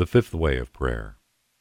The fifth way of prayer.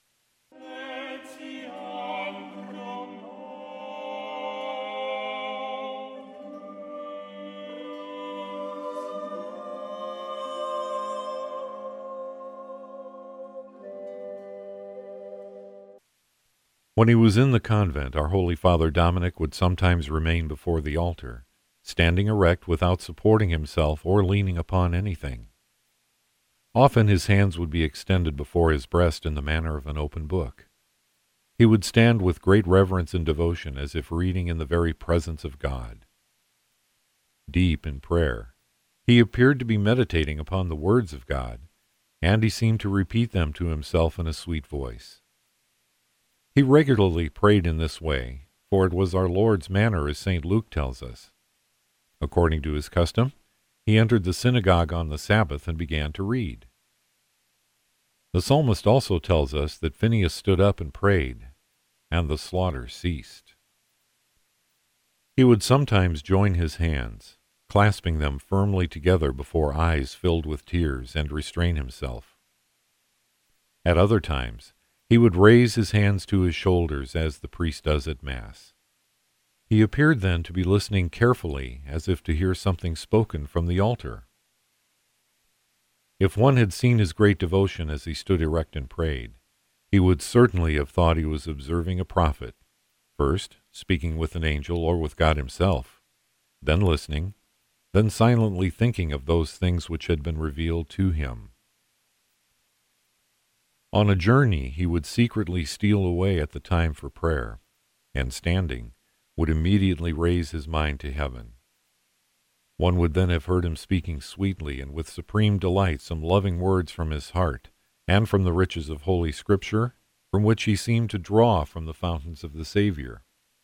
When he was in the convent, our Holy Father Dominic would sometimes remain before the altar, standing erect without supporting himself or leaning upon anything. Often his hands would be extended before his breast in the manner of an open book. He would stand with great reverence and devotion as if reading in the very presence of God. Deep in prayer, he appeared to be meditating upon the words of God, and he seemed to repeat them to himself in a sweet voice. He regularly prayed in this way, for it was our Lord's manner, as St. Luke tells us. According to his custom, he entered the synagogue on the Sabbath and began to read. The psalmist also tells us that Phinehas stood up and prayed, and the slaughter ceased. He would sometimes join his hands, clasping them firmly together before eyes filled with tears, and restrain himself. At other times, he would raise his hands to his shoulders as the priest does at Mass. He appeared then to be listening carefully, as if to hear something spoken from the altar. If one had seen his great devotion as he stood erect and prayed, he would certainly have thought he was observing a prophet, first speaking with an angel or with God himself, then listening, then silently thinking of those things which had been revealed to him. On a journey, he would secretly steal away at the time for prayer, and standing, would immediately raise his mind to heaven. One would then have heard him speaking sweetly and with supreme delight some loving words from his heart, and from the riches of Holy Scripture, from which he seemed to draw from the fountains of the Savior.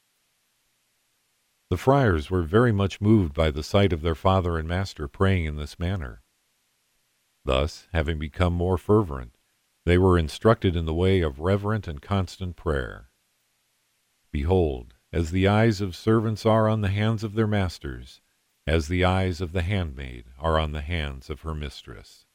The friars were very much moved by the sight of their Father and Master praying in this manner. Thus, having become more fervent, they were instructed in the way of reverent and constant prayer. Behold, as the eyes of servants are on the hands of their masters, as the eyes of the handmaid are on the hands of her mistress.